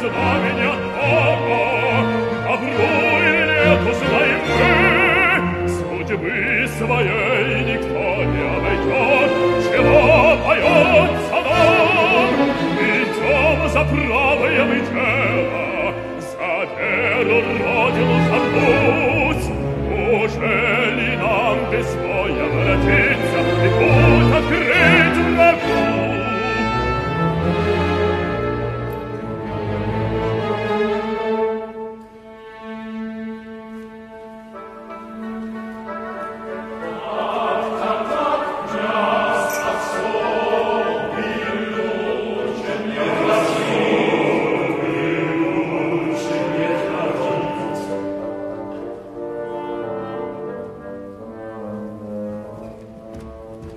знамения Бога, добро и нету зла и мы, судьбы своей